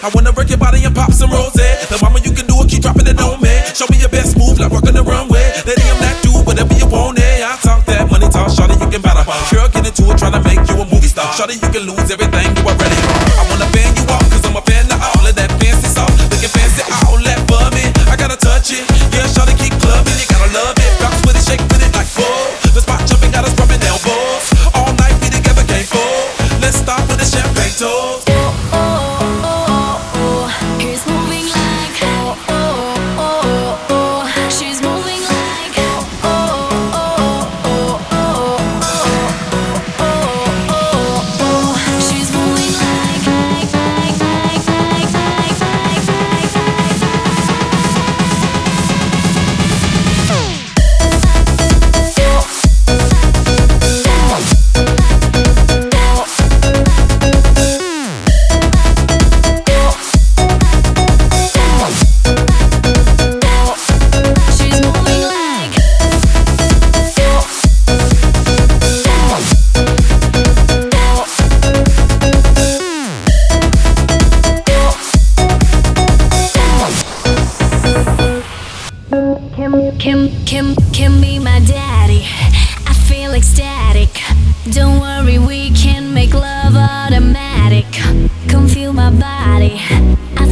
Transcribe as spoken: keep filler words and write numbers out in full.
I wanna work your body and pop some rose. The mama you can do it, keep dropping it on me. Show me your best move like rockin' the runway. Lady, I'm that dude, whatever you want, eh. I talk that money talk, shawty, you can battle. Girl, get into it, tryna make you a movie star. Shawty, you can lose everything you already are. I wanna fan you off, cause I'm a fan of all of that fancy sauce. Looking fancy, all that for me. I gotta touch it, yeah, shawty, keep clubbing. You gotta love it, bounce with it, shake with it like bull. The spot jumping, got us rubbing elbows. All night, we together, can't fool. Let's start with the champagne toast. Kim, Kim, Kim be my daddy. I feel ecstatic. Don't worry, we can make love automatic. Come feel my body. I